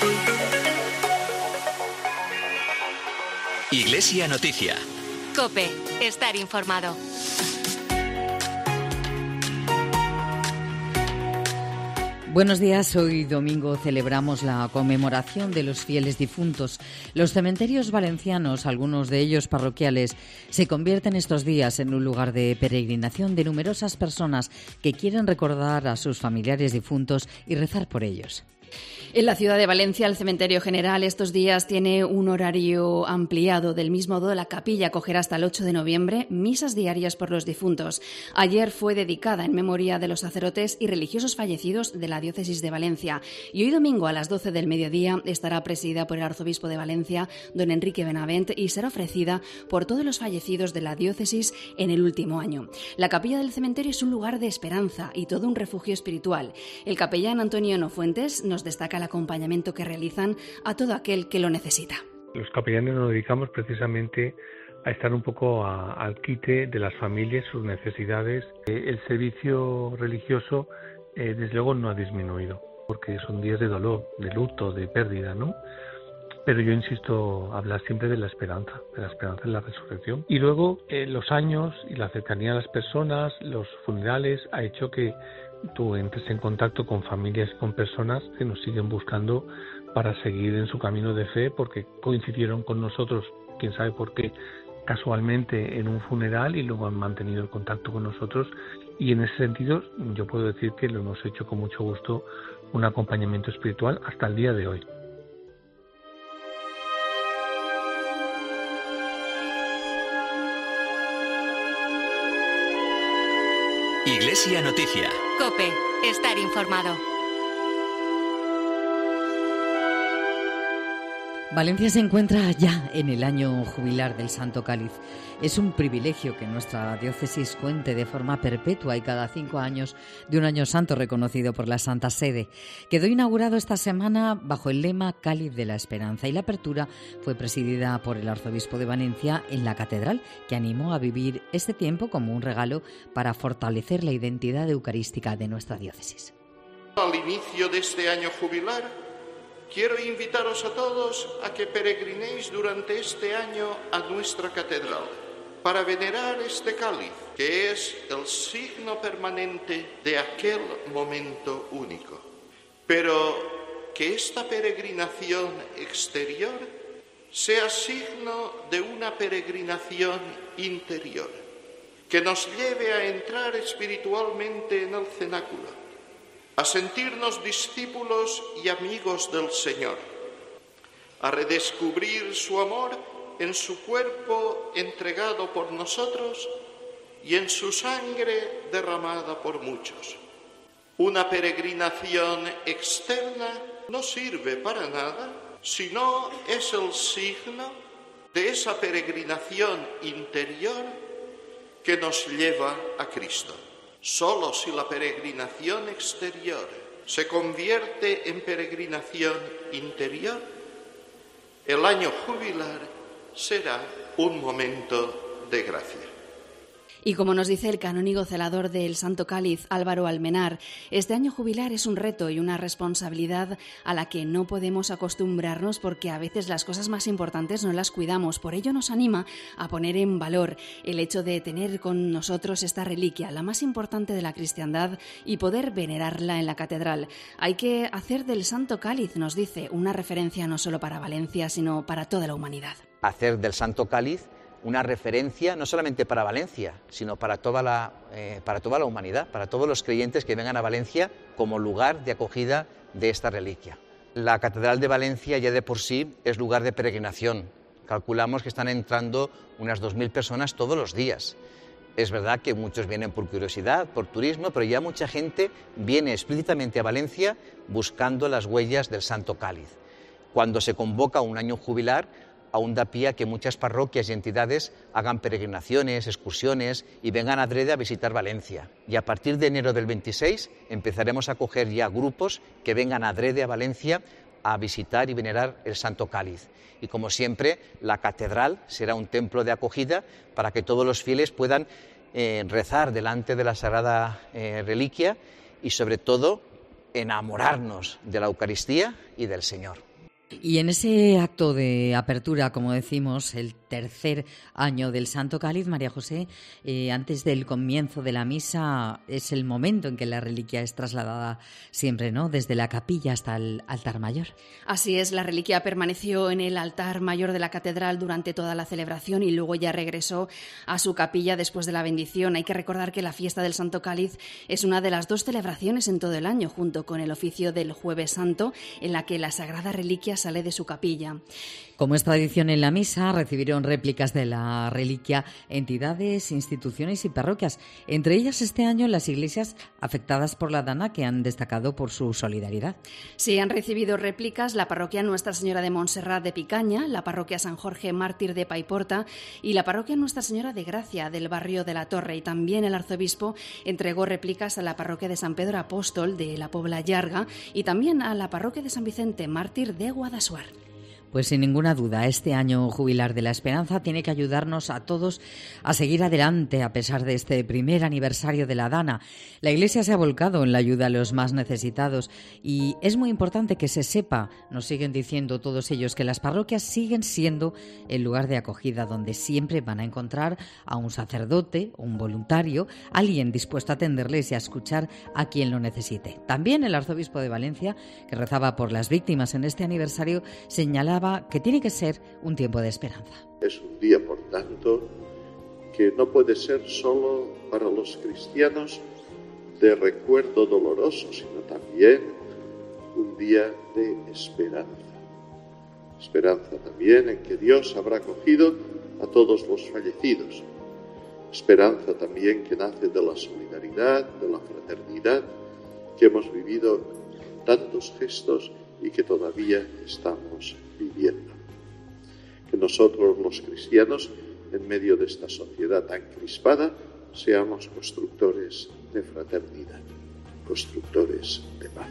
Iglesia Noticia. COPE. Estar informado. Buenos días, hoy domingo celebramos la conmemoración de los fieles difuntos. Los cementerios valencianos, algunos de ellos parroquiales, se convierten estos días en un lugar de peregrinación de numerosas personas que quieren recordar a sus familiares difuntos y rezar por ellos. En la ciudad de Valencia, el Cementerio General estos días tiene un horario ampliado. Del mismo modo, la capilla acogerá hasta el 8 de noviembre misas diarias por los difuntos. Ayer fue dedicada en memoria de los sacerdotes y religiosos fallecidos de la diócesis de Valencia. Y hoy domingo a las 12 del mediodía estará presidida por el arzobispo de Valencia, don Enrique Benavent, y será ofrecida por todos los fallecidos de la diócesis en el último año. La capilla del cementerio es un lugar de esperanza y todo un refugio espiritual. El capellán Antonio Nofuentes nos destaca el acompañamiento que realizan a todo aquel que lo necesita. Los capellanes nos dedicamos precisamente a estar un poco al quite de las familias, sus necesidades. El servicio religioso desde luego no ha disminuido, porque son días de dolor, de luto, de pérdida, ¿no? Pero yo insisto, hablar siempre de la esperanza en la resurrección. Y luego los años y la cercanía a las personas, los funerales, ha hecho que tú entres en contacto con familias y con personas que nos siguen buscando para seguir en su camino de fe, porque coincidieron con nosotros, quién sabe por qué, casualmente en un funeral, y luego han mantenido el contacto con nosotros. Y en ese sentido yo puedo decir que lo hemos hecho con mucho gusto, un acompañamiento espiritual hasta el día de hoy. Iglesia Noticia. COPE. Estar informado. Valencia se encuentra ya en el año jubilar del Santo Cáliz. Es un privilegio que nuestra diócesis cuente de forma perpetua y cada 5 años de un año santo reconocido por la Santa Sede. Quedó inaugurado esta semana bajo el lema Cáliz de la Esperanza, y la apertura fue presidida por el arzobispo de Valencia en la catedral, que animó a vivir este tiempo como un regalo para fortalecer la identidad eucarística de nuestra diócesis. Al inicio de este año jubilar, quiero invitaros a todos a que peregrinéis durante este año a nuestra catedral para venerar este cáliz, que es el signo permanente de aquel momento único. Pero que esta peregrinación exterior sea signo de una peregrinación interior, que nos lleve a entrar espiritualmente en el cenáculo, a sentirnos discípulos y amigos del Señor, a redescubrir su amor en su cuerpo entregado por nosotros y en su sangre derramada por muchos. Una peregrinación externa no sirve para nada si no es el signo de esa peregrinación interior que nos lleva a Cristo. Solo si la peregrinación exterior se convierte en peregrinación interior, el año jubilar será un momento de gracia. Y como nos dice el canónigo celador del Santo Cáliz, Álvaro Almenar, este año jubilar es un reto y una responsabilidad a la que no podemos acostumbrarnos, porque a veces las cosas más importantes no las cuidamos. Por ello nos anima a poner en valor el hecho de tener con nosotros esta reliquia, la más importante de la cristiandad, y poder venerarla en la catedral. Hay que hacer del Santo Cáliz, nos dice, una referencia no solo para Valencia, sino para toda la humanidad. Hacer del Santo Cáliz una referencia no solamente para Valencia, sino para toda la humanidad, para todos los creyentes que vengan a Valencia como lugar de acogida de esta reliquia. La Catedral de Valencia ya de por sí es lugar de peregrinación. Calculamos que están entrando unas 2.000 personas todos los días. Es verdad que muchos vienen por curiosidad, por turismo, pero ya mucha gente viene explícitamente a Valencia buscando las huellas del Santo Cáliz. Cuando se convoca un año jubilar, aún da pie a que muchas parroquias y entidades hagan peregrinaciones, excursiones y vengan adrede a visitar Valencia. Y a partir de enero del 26 empezaremos a acoger ya grupos que vengan adrede a Valencia a visitar y venerar el Santo Cáliz. Y como siempre, la catedral será un templo de acogida para que todos los fieles puedan rezar delante de la sagrada reliquia y sobre todo enamorarnos de la Eucaristía y del Señor. Y en ese acto de apertura, como decimos, el tercer año del Santo Cáliz, María José, antes del comienzo de la misa, es el momento en que la reliquia es trasladada siempre, ¿no?, desde la capilla hasta el altar mayor. Así es, la reliquia permaneció en el altar mayor de la catedral durante toda la celebración y luego ya regresó a su capilla después de la bendición. Hay que recordar que la fiesta del Santo Cáliz es una de las 2 celebraciones en todo el año, junto con el oficio del Jueves Santo, en la que la Sagrada Reliquia sale de su capilla. Como es tradición en la misa, recibieron réplicas de la reliquia entidades, instituciones y parroquias, entre ellas este año las iglesias afectadas por la dana, que han destacado por su solidaridad. Sí, han recibido réplicas la parroquia Nuestra Señora de Montserrat de Picaña, la parroquia San Jorge Mártir de Paiporta y la parroquia Nuestra Señora de Gracia del barrio de la Torre. Y también el arzobispo entregó réplicas a la parroquia de San Pedro Apóstol de la Pobla Llarga y también a la parroquia de San Vicente Mártir de Guadassuar. Pues sin ninguna duda, este año jubilar de la esperanza tiene que ayudarnos a todos a seguir adelante a pesar de este primer aniversario de la dana. La Iglesia se ha volcado en la ayuda a los más necesitados y es muy importante que se sepa, nos siguen diciendo todos ellos, que las parroquias siguen siendo el lugar de acogida donde siempre van a encontrar a un sacerdote, un voluntario, alguien dispuesto a atenderles y a escuchar a quien lo necesite. También el arzobispo de Valencia, que rezaba por las víctimas en este aniversario, señalaba que tiene que ser un tiempo de esperanza. Es un día, por tanto, que no puede ser solo para los cristianos de recuerdo doloroso, sino también un día de esperanza. Esperanza también en que Dios habrá acogido a todos los fallecidos. Esperanza también que nace de la solidaridad, de la fraternidad que hemos vivido en tantos gestos y que todavía estamos viviendo. Que nosotros los cristianos, en medio de esta sociedad tan crispada, seamos constructores de fraternidad, constructores de paz.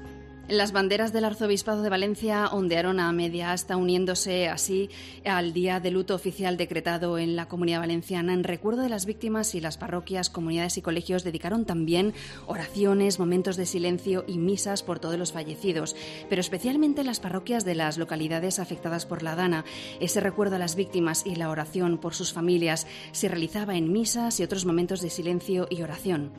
Las banderas del Arzobispado de Valencia ondearon a media asta, uniéndose así al día de luto oficial decretado en la Comunidad Valenciana. En recuerdo de las víctimas, y las parroquias, comunidades y colegios dedicaron también oraciones, momentos de silencio y misas por todos los fallecidos, pero especialmente las parroquias de las localidades afectadas por la dana. Ese recuerdo a las víctimas y la oración por sus familias se realizaba en misas y otros momentos de silencio y oración.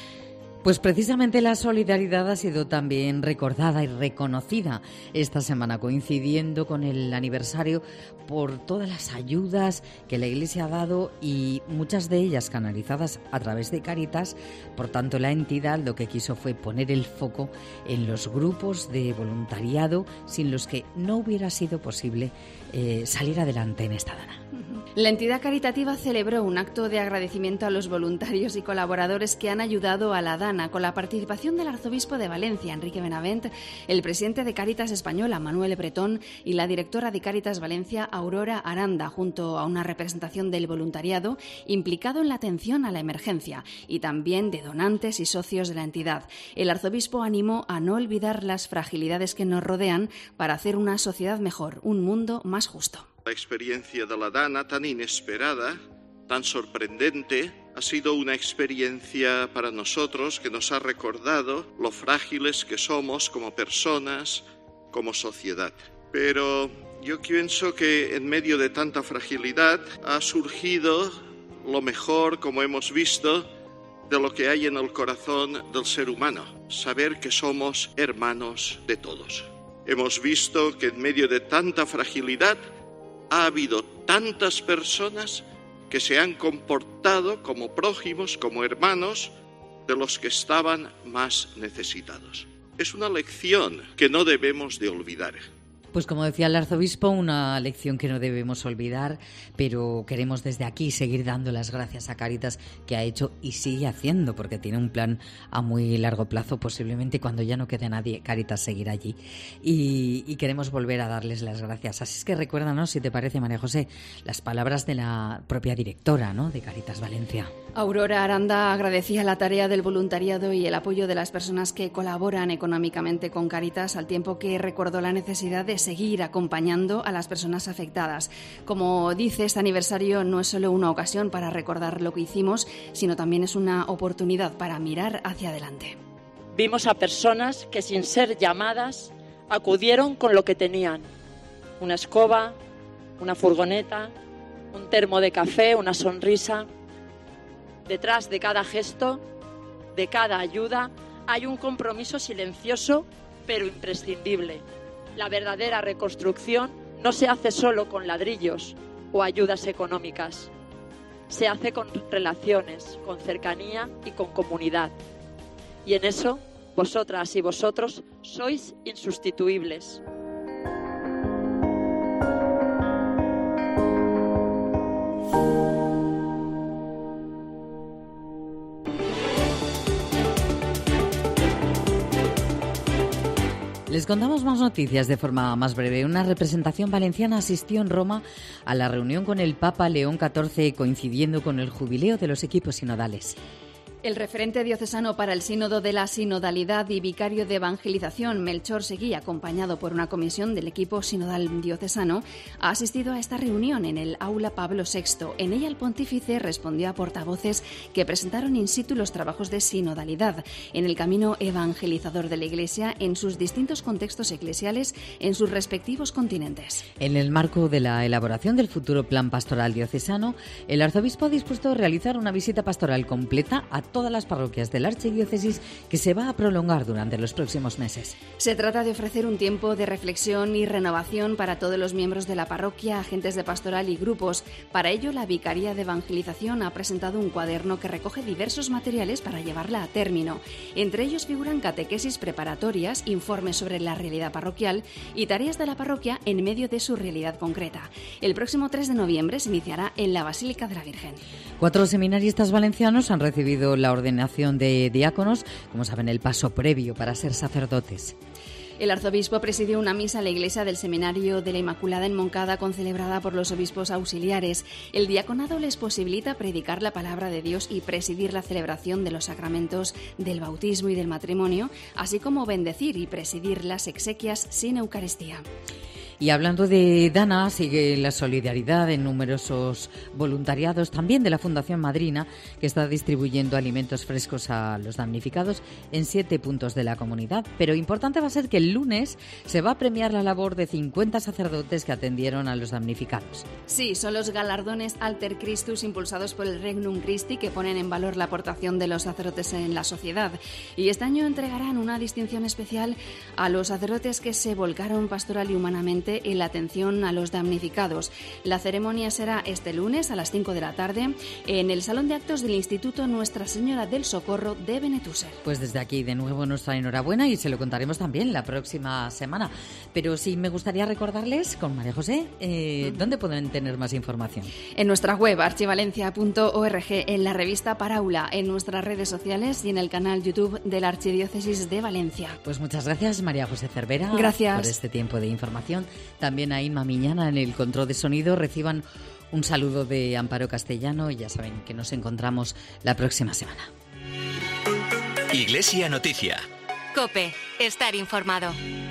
Pues precisamente la solidaridad ha sido también recordada y reconocida esta semana, coincidiendo con el aniversario por todas las ayudas que la Iglesia ha dado y muchas de ellas canalizadas a través de Cáritas. Por tanto, la entidad lo que quiso fue poner el foco en los grupos de voluntariado sin los que no hubiera sido posible salir adelante en esta dana. La entidad caritativa celebró un acto de agradecimiento a los voluntarios y colaboradores que han ayudado a la dana, con la participación del arzobispo de Valencia, Enrique Benavent, el presidente de Cáritas Española, Manuel Bretón, y la directora de Cáritas Valencia, Aurora Aranda, junto a una representación del voluntariado implicado en la atención a la emergencia y también de donantes y socios de la entidad. El arzobispo animó a no olvidar las fragilidades que nos rodean para hacer una sociedad mejor, un mundo más justo. La experiencia de la dana, tan inesperada, tan sorprendente, ha sido una experiencia para nosotros que nos ha recordado lo frágiles que somos como personas, como sociedad. Pero yo pienso que en medio de tanta fragilidad ha surgido lo mejor, como hemos visto, de lo que hay en el corazón del ser humano, saber que somos hermanos de todos. Hemos visto que en medio de tanta fragilidad ha habido tantas personas que se han comportado como prójimos, como hermanos de los que estaban más necesitados. Es una lección que no debemos de olvidar. Pues como decía el arzobispo, una lección que no debemos olvidar, pero queremos desde aquí seguir dando las gracias a Cáritas, que ha hecho y sigue haciendo, porque tiene un plan a muy largo plazo, posiblemente cuando ya no quede nadie, Cáritas seguirá allí. Y queremos volver a darles las gracias. Así es que recuérdanos, si te parece, María José, las palabras de la propia directora, ¿no?, de Cáritas Valencia. Aurora Aranda agradecía la tarea del voluntariado y el apoyo de las personas que colaboran económicamente con Cáritas, al tiempo que recordó la necesidad de seguir acompañando a las personas afectadas. Como dice, este aniversario no es solo una ocasión para recordar lo que hicimos, sino también es una oportunidad para mirar hacia adelante. Vimos a personas que, sin ser llamadas, Acudieron con lo que tenían: una escoba, una furgoneta, un termo de café, una sonrisa. Detrás de cada gesto, de cada ayuda, hay un compromiso silencioso pero imprescindible. La verdadera reconstrucción no se hace solo con ladrillos o ayudas económicas. Se hace con relaciones, con cercanía y con comunidad. Y en eso, vosotras y vosotros sois insustituibles. Les contamos más noticias de forma más breve. Una representación valenciana asistió en Roma a la reunión con el Papa León XIV, coincidiendo con el jubileo de los equipos sinodales. El referente diocesano para el Sínodo de la Sinodalidad y vicario de evangelización, Melchor Seguí, acompañado por una comisión del equipo sinodal diocesano, ha asistido a esta reunión en el Aula Pablo VI. En ella el pontífice respondió a portavoces que presentaron in situ los trabajos de sinodalidad en el camino evangelizador de la Iglesia en sus distintos contextos eclesiales en sus respectivos continentes. En el marco de la elaboración del futuro plan pastoral diocesano, el arzobispo ha dispuesto a realizar una visita pastoral completa a todas las parroquias de la archidiócesis, que se va a prolongar durante los próximos meses. Se trata de ofrecer un tiempo de reflexión y renovación para todos los miembros de la parroquia, agentes de pastoral y grupos. Para ello, la Vicaría de Evangelización ha presentado un cuaderno que recoge diversos materiales para llevarla a término. Entre ellos figuran catequesis preparatorias, informes sobre la realidad parroquial y tareas de la parroquia en medio de su realidad concreta. El próximo 3 de noviembre se iniciará en la Basílica de la Virgen. 4 seminaristas valencianos han recibido la ordenación de diáconos, como saben, el paso previo para ser sacerdotes. El arzobispo presidió una misa en la iglesia del Seminario de la Inmaculada en Moncada, concelebrada por los obispos auxiliares. El diaconado les posibilita predicar la palabra de Dios y presidir la celebración de los sacramentos del bautismo y del matrimonio, así como bendecir y presidir las exequias sin Eucaristía. Y hablando de Dana, sigue la solidaridad en numerosos voluntariados, también de la Fundación Madrina, que está distribuyendo alimentos frescos a los damnificados en 7 puntos de la comunidad. Pero importante va a ser que el lunes se va a premiar la labor de 50 sacerdotes que atendieron a los damnificados. Sí, son los galardones Alter Christus impulsados por el Regnum Christi, que ponen en valor la aportación de los sacerdotes en la sociedad. Y este año entregarán una distinción especial a los sacerdotes que se volcaron pastoral y humanamente en la atención a los damnificados. La ceremonia será este lunes a las 5 de la tarde en el Salón de Actos del Instituto Nuestra Señora del Socorro de Benetúser. Pues desde aquí de nuevo nuestra enhorabuena y se lo contaremos también la próxima semana. Pero sí me gustaría recordarles con María José dónde pueden tener más información. En nuestra web archivalencia.org, en la revista Paraula, en nuestras redes sociales y en el canal YouTube de la Archidiócesis de Valencia. Pues muchas gracias, María José Cervera. Gracias por este tiempo de información. También a Inma Miñana en el control de sonido. Reciban un saludo de Amparo Castellano y ya saben que nos encontramos la próxima semana. Iglesia Noticia. COPE. Estar informado.